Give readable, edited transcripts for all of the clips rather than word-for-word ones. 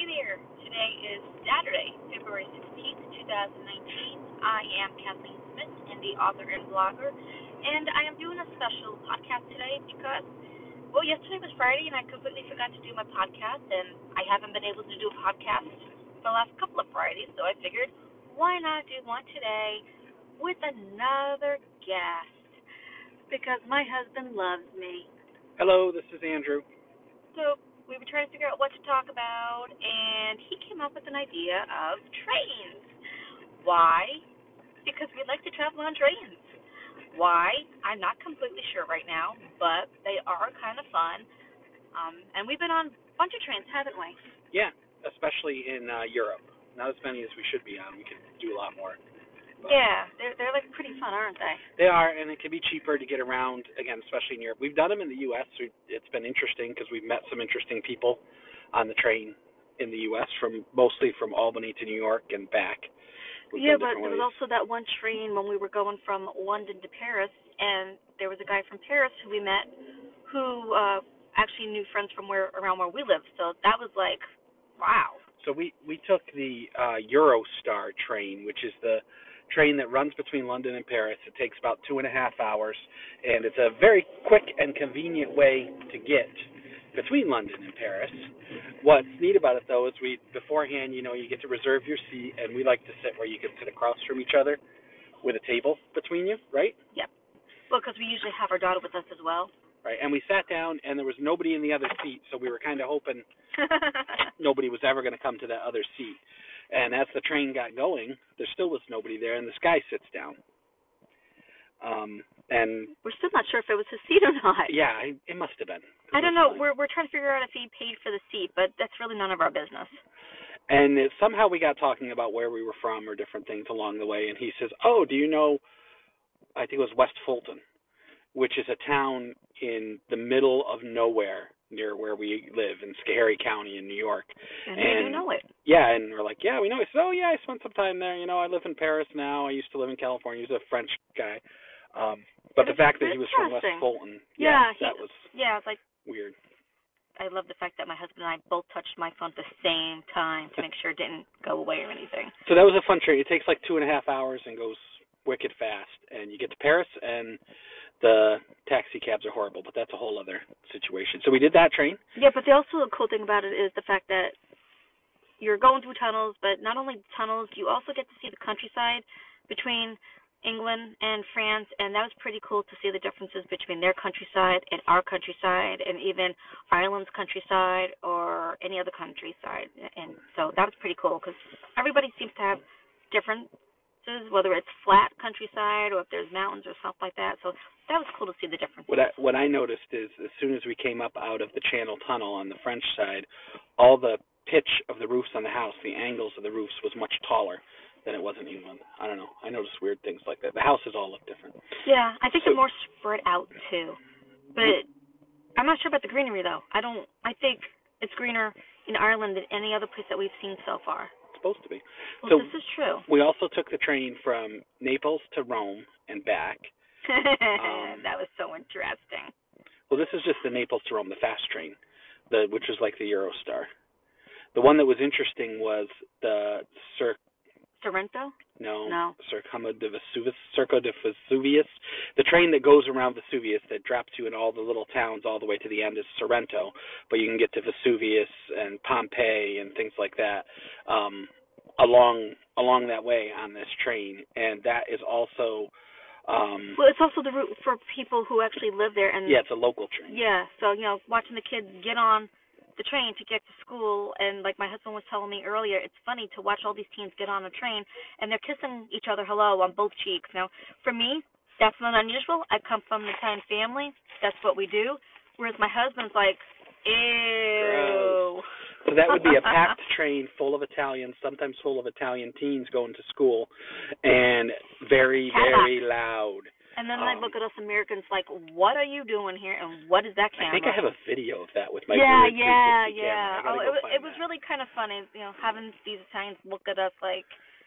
Hey there. Today is Saturday, February 16th, 2019. I am Kathleen Smith, indie author and blogger, and I am doing a special podcast today because, yesterday was Friday and I completely forgot to do my podcast, and I haven't been able to do a podcast for the last couple of Fridays, so I figured, why not do one today with another guest? Because my husband loves me. Hello, this is Andrew. So we were trying to figure out what to talk about, and he came up with an idea of trains. Why? Because we like to travel on trains. Why? I'm not completely sure right now, but they are kind of fun. And we've been on a bunch of trains, haven't we? Yeah, especially in Europe. Not as many as we should be on. We could do a lot more. Yeah, they're like pretty fun, aren't they? They are, and it can be cheaper to get around, again, especially in Europe. We've done them in the U.S. It's been interesting because we've met some interesting people on the train in the U.S., mostly from Albany to New York and back. Yeah, but there was also that one train when we were going from London to Paris, and there was a guy from Paris who we met who actually knew friends from around where we live. So that was like, wow. So we took the Eurostar train, which is the train that runs between London and Paris. It takes about 2.5 hours, and it's a very quick and convenient way to get between London and Paris. What's neat about it, though, is beforehand, you get to reserve your seat, and we like to sit where you can sit across from each other with a table between you, right? Yep. Well, because we usually have our daughter with us as well. Right, and we sat down, and there was nobody in the other seat, so we were kind of hoping nobody was ever going to come to that other seat. And as the train got going, there still was nobody there, and this guy sits down. And we're still not sure if it was his seat or not. Yeah, it must have been. I don't know. We're trying to figure out if he paid for the seat, but that's really none of our business. And somehow we got talking about where we were from or different things along the way, and he says, "Oh, do you know?" I think it was West Fulton, which is a town in the middle of nowhere near where we live in Schoharie County in New York. And we do know it. Yeah, and we're like, yeah, we know it. He says, oh, yeah, I spent some time there. I live in Paris now. I used to live in California. He's a French guy. But the fact that he was from West Fulton, it's like weird. I love the fact that my husband and I both touched my phone at the same time to make sure it didn't go away or anything. So that was a fun train. It takes like 2.5 hours and goes wicked fast. And you get to Paris, and the taxi cabs are horrible, but that's a whole other situation. So we did that train. Yeah, but the cool thing about it is the fact that you're going through tunnels, but not only tunnels, you also get to see the countryside between England and France, and that was pretty cool to see the differences between their countryside and our countryside, and even Ireland's countryside or any other countryside. And so that was pretty cool because everybody seems to have differences, whether it's flat countryside or if there's mountains or stuff like that. So that was cool to see the differences. What I noticed is as soon as we came up out of the Channel Tunnel on the French side, all the pitch of the roofs on the house, the angles of the roofs was much taller than it was in England. I don't know. I noticed weird things like that. The houses all look different. Yeah, I think they're more spread out too. But I'm not sure about the greenery though. I think it's greener in Ireland than any other place that we've seen so far. It's supposed to be. Well, so this is true. We also took the train from Naples to Rome and back. That was so interesting. Well, this is just the Naples to Rome, the fast train, which is like the Eurostar. The one that was interesting was the Sorrento? No. Circo de Vesuvius. The train that goes around Vesuvius that drops you in all the little towns all the way to the end is Sorrento, but you can get to Vesuvius and Pompeii and things like that along that way on this train, and that is also. Well, it's also the route for people who actually live there, and yeah, it's a local train. Yeah, so watching the kids get on the train to get to school, and like my husband was telling me earlier, it's funny to watch all these teens get on a train and they're kissing each other hello on both cheeks. Now, for me, that's not unusual. I come from an Italian family. That's what we do. Whereas my husband's like, ew. Gross. So that would be a packed train full of Italians, sometimes full of Italian teens going to school, and very, very loud. And then they look at us Americans like, what are you doing here, and what is that camera? I think I have a video of that with my camera. Oh, it was really kind of funny, having these Italians look at us like,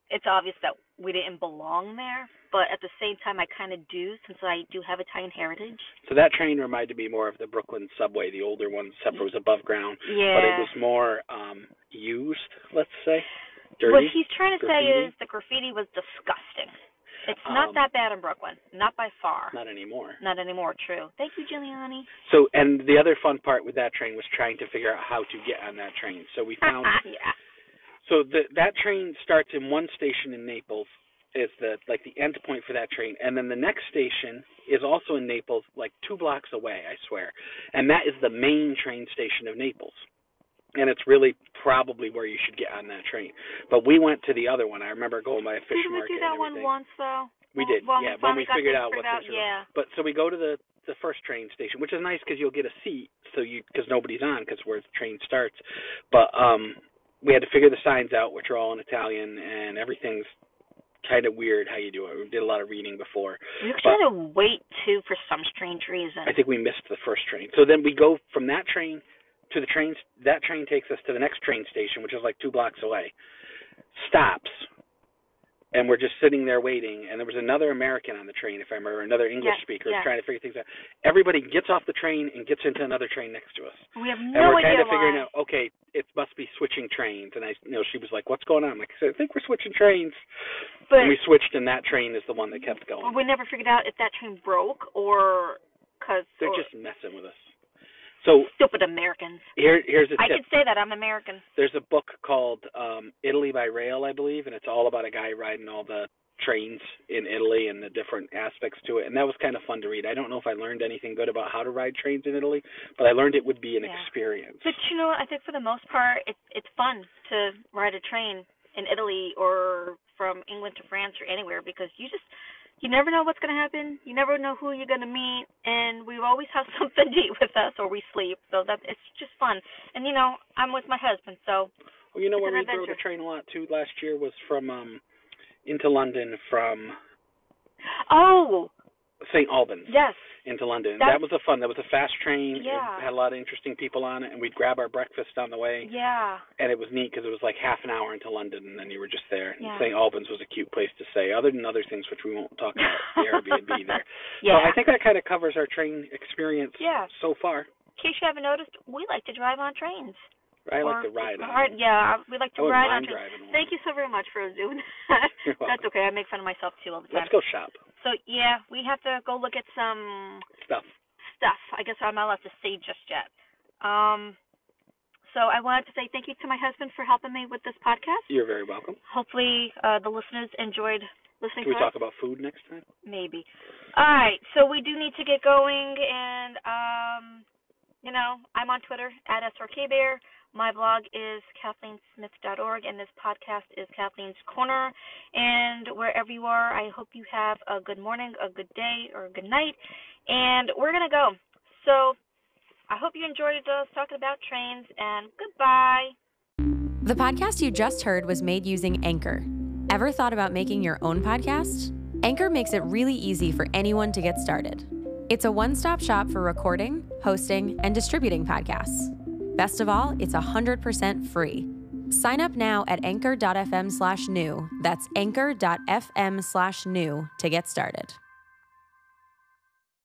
it's obvious that we didn't belong there, but at the same time, I kind of do, since I do have Italian heritage. So that train reminded me more of the Brooklyn subway, the older one, except it was above ground. Yeah. But it was more used, let's say. Dirty. What he's trying to graffiti. say is the graffiti was disgusting. It's not that bad in Brooklyn. Not by far. Not anymore. Not anymore, true. Thank you, Giuliani. So, and the other fun part with that train was trying to figure out how to get on that train. So we found... Yeah. So that train starts in one station in Naples, is the end point for that train, and then the next station is also in Naples, like 2 blocks away, I swear, and that is the main train station of Naples, and it's really probably where you should get on that train. But we went to the other one. I remember going by a fish market. Did we do that and everything. one once though? We did, yeah. When we figured out what this was. Yeah. But so we go to the first train station, which is nice because you'll get a seat, because nobody's on, because where the train starts. But we had to figure the signs out, which are all in Italian, and everything's kind of weird how you do it. We did a lot of reading before. We actually had to wait, too, for some strange reason. I think we missed the first train. So then we go from that train to the trains. That train takes us to the next train station, which is like 2 blocks away. Stops. And we're just sitting there waiting, and there was another American on the train, if I remember, another English speaker trying to figure things out. Everybody gets off the train and gets into another train next to us. We have and no we're idea kind of figuring why. out, okay, it must be switching trains. And she was like, "What's going on?" I'm like, "I think we're switching trains." But and we switched, and that train is the one that kept going. We never figured out if that train broke or because they're just messing with us. So stupid Americans. Here's a tip. I can say that I'm American. There's a book called Italy by Rail, I believe, and it's all about a guy riding all the trains in Italy and the different aspects to it, and that was kind of fun to read. I don't know if I learned anything good about how to ride trains in Italy, but I learned it would be an experience. But you know what? I think for the most part, it's fun to ride a train in Italy or from England to France or anywhere, because you never know what's going to happen. You never know who you're going to meet, and we always have something to eat with us, or we sleep. So it's just fun. And I'm with my husband, so. Well, where we rode the train a lot too last year was from into London from St. Albans. Yes. Into London. That was that was a fast train. Yeah. It had a lot of interesting people on it, and we'd grab our breakfast on the way. Yeah. And it was neat because it was like half an hour into London, and then you were just there. Yeah. And St. Albans was a cute place to stay, other than other things which we won't talk about, the Airbnb there. Yeah. So I think that kind of covers our train experience so far. In case you haven't noticed, we like to drive on trains. I like to ride on them. Yeah, we like to ride on trains. Thank you so very much for doing that. You're welcome. That's okay. I make fun of myself, too, all the time. Let's go shop. So, yeah, we have to go look at some stuff. I guess I'm not allowed to say just yet. So I wanted to say thank you to my husband for helping me with this podcast. You're very welcome. Hopefully the listeners enjoyed listening to us. Can we talk about food next time? Maybe. All right, so we do need to get going, and, I'm on Twitter, @SRKBear. My blog is KathleenSmith.org, and this podcast is Kathleen's Corner. And wherever you are, I hope you have a good morning, a good day, or a good night. And we're going to go. So I hope you enjoyed us talking about trains, and goodbye. The podcast you just heard was made using Anchor. Ever thought about making your own podcast? Anchor makes it really easy for anyone to get started. It's a one-stop shop for recording, hosting, and distributing podcasts. Best of all, it's 100% free. Sign up now at anchor.fm/new. That's anchor.fm/new to get started.